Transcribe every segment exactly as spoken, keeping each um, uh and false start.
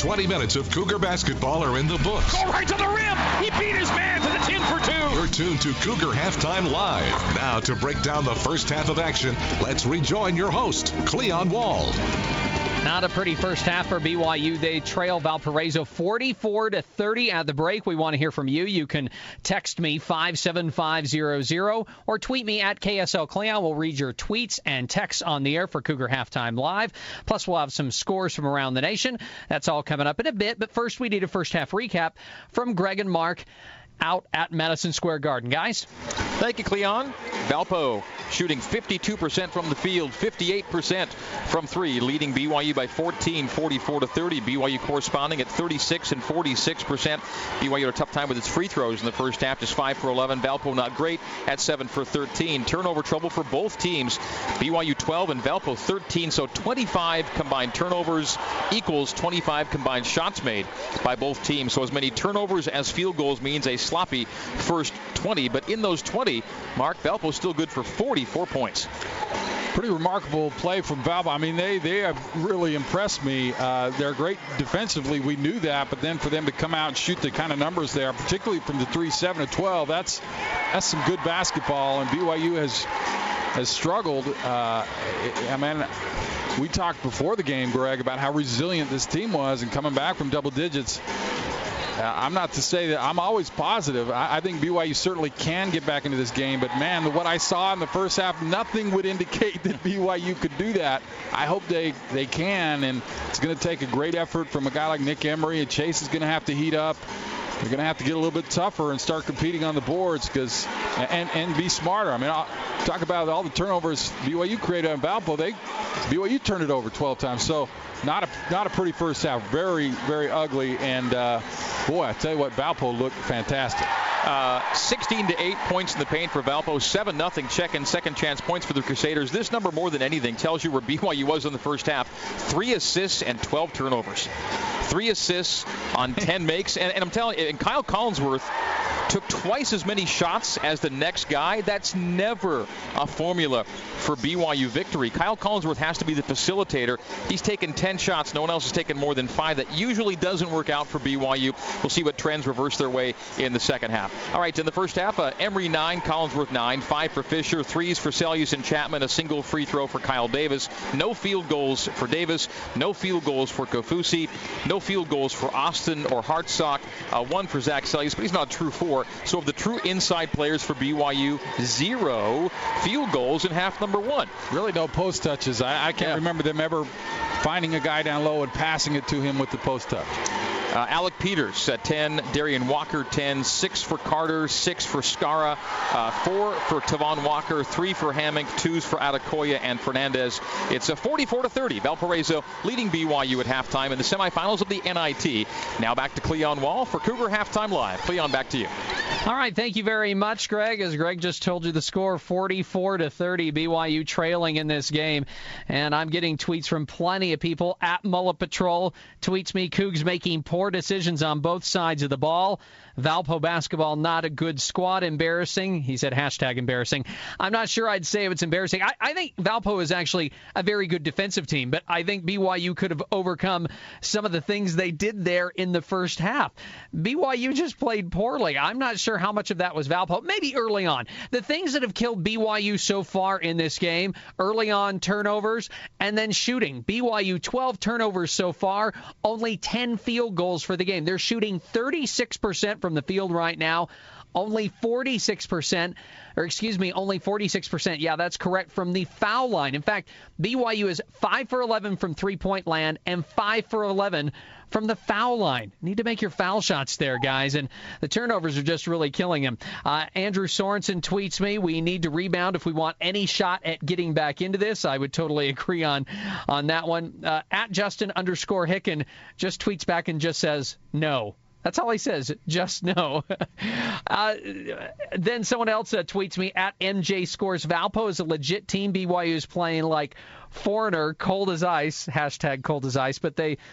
twenty minutes of Cougar basketball are in the books. Go right to the rim. He beat his man to the tin for two. You're tuned to Cougar Halftime Live. Now to break down the first half of action, let's rejoin your host, Cleon Wald. Not a pretty first half for B Y U. They trail Valparaiso forty-four to thirty at the break. We want to hear from you. You can text me five seven five zero zero or tweet me at K S L Cleon. We'll read your tweets and texts on the air for Cougar Halftime Live. Plus, we'll have some scores from around the nation. That's all coming up in a bit. But first, we need a first half recap from Greg and Mark out at Madison Square Garden. Guys? Thank you, Cleon. Valpo shooting fifty-two percent from the field, fifty-eight percent from three, leading B Y U by fourteen, forty-four to thirty. B Y U corresponding at thirty-six and forty-six percent. B Y U had a tough time with its free throws in the first half, just five for eleven. Valpo not great at seven for thirteen. Turnover trouble for both teams. B Y U twelve and Valpo thirteen, so twenty-five combined turnovers equals twenty-five combined shots made by both teams. So as many turnovers as field goals means a sloppy first twenty, but in those twenty, Mark, Valpo still good for forty-four points. Pretty remarkable play from Valpo. I mean, they, they have really impressed me. Uh, they're great defensively. We knew that, but then for them to come out and shoot the kind of numbers there, particularly from the three, seven to twelve, that's that's some good basketball. And B Y U has has struggled. Uh, I mean, we talked before the game, Greg, about how resilient this team was and coming back from double digits. Uh, I'm not to say that I'm always positive. I, I think B Y U certainly can get back into this game. But, man, what I saw in the first half, nothing would indicate that B Y U could do that. I hope they, they can. And it's going to take a great effort from a guy like Nick Emery. And Chase is going to have to heat up. They're going to have to get a little bit tougher and start competing on the boards because and, and be smarter. I mean, I'll talk about all the turnovers B Y U created on Valpo. They B Y U turned it over twelve times. So not a not a pretty first half. Very, very ugly. And, uh, boy, I tell you what, Valpo looked fantastic. Uh, sixteen to eight points in the paint for Valpo, seven nothing check and second chance points for the Crusaders. This number more than anything tells you where B Y U was in the first half. Three assists and twelve turnovers. Three assists on ten makes. And, and I'm telling you, and Kyle Collinsworth took twice as many shots as the next guy. That's never a formula for B Y U victory. Kyle Collinsworth has to be the facilitator. He's taken ten shots. No one else has taken more than five. That usually doesn't work out for B Y U. We'll see what trends reverse their way in the second half. All right, in the first half, uh, Emery nine, Collinsworth nine, five for Fisher, threes for Sellius and Chapman, a single free throw for Kyle Davis. No field goals for Davis. No field goals for Kofusi. No field goals for Austin or Hartsock. Uh, one for Zach Sellius, but he's not a true four. So of the true inside players for B Y U, zero field goals in half number one. Really no post touches. I, I can't yeah. remember them ever finding a guy down low and passing it to him with the post touch. Uh, Alec Peters at ten, Darian Walker ten, six for Carter, six for Skara, uh, four for Tavon Walker, three for Hammock, twos for Adekoya and Fernandez. It's a forty-four to thirty. Valparaiso leading B Y U at halftime in the semifinals of the N I T. Now back to Cleon Wall for Cougar Halftime Live. Cleon, back to you. All right, thank you very much, Greg. As Greg just told you, the score forty-four to thirty, B Y U trailing in this game. And I'm getting tweets from plenty of people. At Mullet Patrol tweets me, Cougs making poor decisions on both sides of the ball. Valpo basketball, not a good squad. Embarrassing. He said hashtag embarrassing. I'm not sure I'd say it's embarrassing. I, I think Valpo is actually a very good defensive team, but I think B Y U could have overcome some of the things they did there in the first half. B Y U just played poorly. I'm not sure how much of that was Valpo. Maybe early on. The things that have killed B Y U so far in this game, early on turnovers and then shooting. B Y U twelve turnovers so far, only ten field goals for the game. They're shooting thirty-six percent from the field right now, only forty-six percent, or excuse me, only forty-six percent. Yeah, that's correct, from the foul line. In fact, B Y U is five for eleven from three-point land and five for eleven from the foul line. Need to make your foul shots there, guys, and the turnovers are just really killing him. Uh, Andrew Sorensen tweets me, we need to rebound if we want any shot at getting back into this. I would totally agree on, on that one. Uh, at Justin underscore Hicken just tweets back and just says, no. That's all he says, just no. uh, then someone else uh, tweets me, at M J Scores, Valpo is a legit team. B Y U is playing like Foreigner, cold as ice, hashtag cold as ice, but they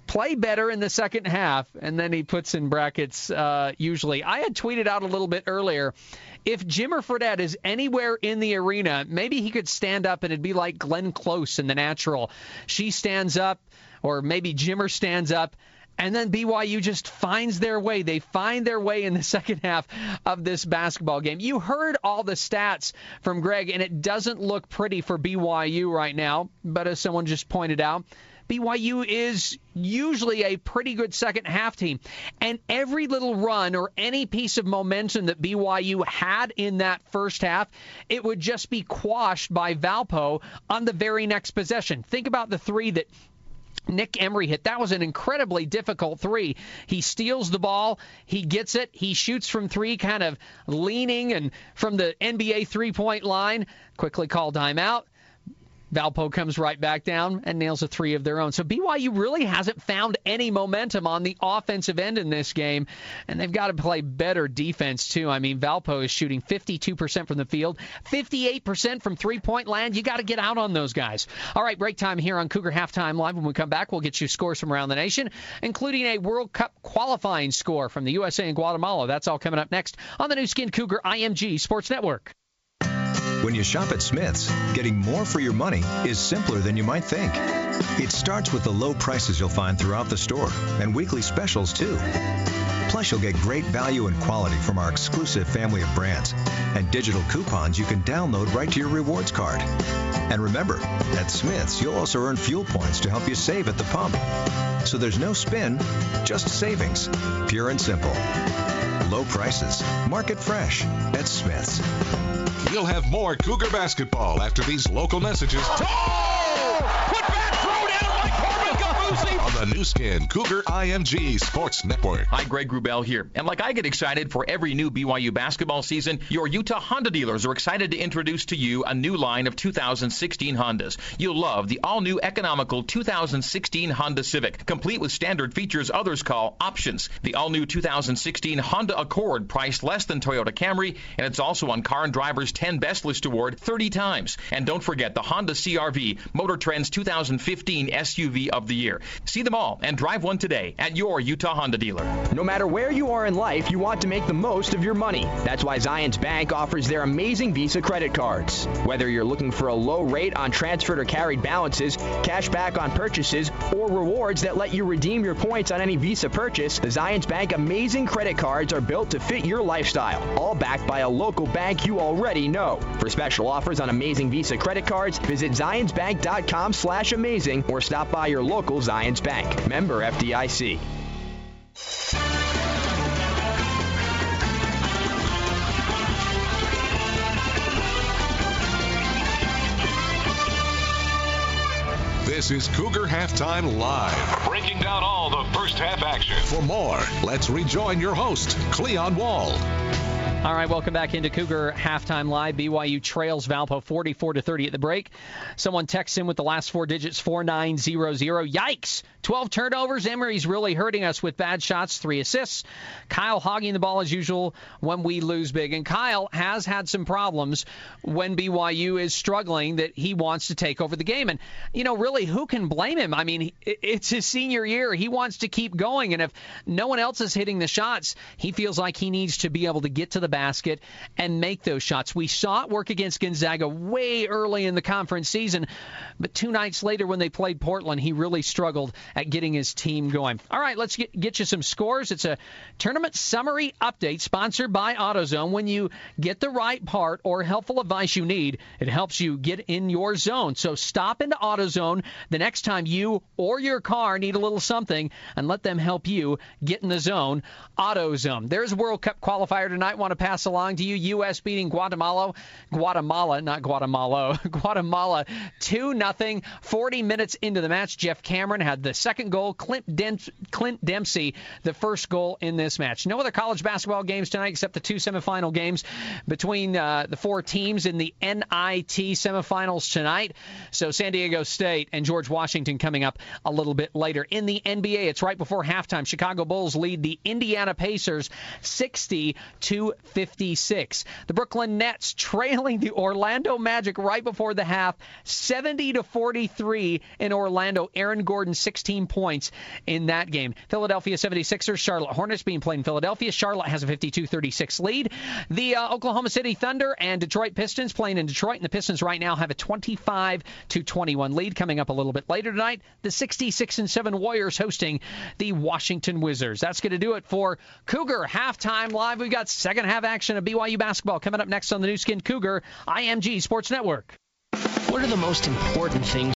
play better in the second half, and then he puts in brackets uh, usually. I had tweeted out a little bit earlier, if Jimmer Fredette is anywhere in the arena, maybe he could stand up and it'd be like Glenn Close in The Natural. She stands up, or maybe Jimmer stands up, and then B Y U just finds their way. They find their way in the second half of this basketball game. You heard all the stats from Greg, and it doesn't look pretty for B Y U right now. But as someone just pointed out, B Y U is usually a pretty good second half team. And every little run or any piece of momentum that B Y U had in that first half, it would just be quashed by Valpo on the very next possession. Think about the three that Nick Emery hit. That was an incredibly difficult three. He steals the ball. He gets it. He shoots from three, kind of leaning and from the N B A three-point line. Quickly call timeout. Valpo comes right back down and nails a three of their own. So B Y U really hasn't found any momentum on the offensive end in this game, and they've got to play better defense, too. I mean, Valpo is shooting fifty-two percent from the field, fifty-eight percent from three-point land. You got to get out on those guys. All right, break time here on Cougar Halftime Live. When we come back, we'll get you scores from around the nation, including a World Cup qualifying score from the U S A and Guatemala. That's all coming up next on the new Skin Cougar I M G Sports Network. When you shop at Smith's, getting more for your money is simpler than you might think. It starts with the low prices you'll find throughout the store and weekly specials, too. Plus, you'll get great value and quality from our exclusive family of brands and digital coupons you can download right to your rewards card. And remember, at Smith's, you'll also earn fuel points to help you save at the pump. So there's no spin, just savings. Pure and simple. Low prices. Market fresh at Smith's. We'll have more Cougar basketball after these local messages. Oh! Put back, throw down by Corbin Gabuzzi. On the new Skin Cougar I M G Sports Network. Hi, Greg Wrubell here. And like I get excited for every new B Y U basketball season, your Utah Honda dealers are excited to introduce to you a new line of two thousand sixteen Hondas. You'll love the all-new economical two thousand sixteen Honda Civic, complete with standard features others call options. The all-new two thousand sixteen Honda Accord, priced less than Toyota Camry, and it's also on Car and Driver's ten Best List Award thirty times. And don't forget the Honda C R V, Motor Trend's two thousand fifteen S U V of the year. See them all and drive one today at your Utah Honda dealer. No matter where you are in life, you want to make the most of your money. That's why Zions Bank offers their amazing Visa credit cards. Whether you're looking for a low rate on transferred or carried balances, cash back on purchases, or rewards that let you redeem your points on any Visa purchase, the Zions Bank amazing credit cards are built to fit your lifestyle, all backed by a local bank you already know. For special offers on amazing Visa credit cards, visit zionsbank.com slash amazing or stop by your local Zions Bank. Member F D I C. This is Cougar Halftime Live. Breaking down all the first half action. For more, let's rejoin your host, Cleon Wall. All right, welcome back into Cougar Halftime Live. B Y U trails Valpo forty-four to thirty at the break. Someone texts in with the last four digits, four nine zero zero. Yikes! twelve turnovers. Emery's really hurting us with bad shots, three assists. Kyle hogging the ball as usual when we lose big. And Kyle has had some problems when B Y U is struggling that he wants to take over the game. And, you know, really, who can blame him? I mean, it's his senior year. He wants to keep going. And if no one else is hitting the shots, he feels like he needs to be able to get to the basket and make those shots. We saw it work against Gonzaga way early in the conference season, but two nights later when they played Portland, he really struggled at getting his team going. All right, let's get, get you some scores. It's a tournament summary update sponsored by AutoZone. When you get the right part or helpful advice you need, it helps you get in your zone. So stop into AutoZone the next time you or your car need a little something and let them help you get in the zone. AutoZone. There's a World Cup qualifier tonight. Want to pass along to you. U S beating Guatemala. Guatemala, not Guatemala. Guatemala two nothing. forty minutes into the match, Jeff Cameron had the second goal. Clint, Dem- Clint Dempsey, the first goal in this match. No other college basketball games tonight except the two semifinal games between uh, the four teams in the N I T semifinals tonight. So San Diego State and George Washington coming up a little bit later. In the N B A, it's right before halftime. Chicago Bulls lead the Indiana Pacers sixty to fifty-six. The Brooklyn Nets trailing the Orlando Magic right before the half, seventy to forty-three in Orlando. Aaron Gordon, sixteen points in that game. Philadelphia seventy-sixers, Charlotte Hornets being played in Philadelphia. Charlotte has a fifty-two thirty-six lead. The uh, Oklahoma City Thunder and Detroit Pistons playing in Detroit, and the Pistons right now have a twenty-five to twenty-one lead. Coming up a little bit later tonight, the sixty-six and seven Warriors hosting the Washington Wizards. That's going to do it for Cougar Halftime Live. We've got second half action of B Y U basketball coming up next on the Nu Skin Cougar I M G Sports Network. What are the most important things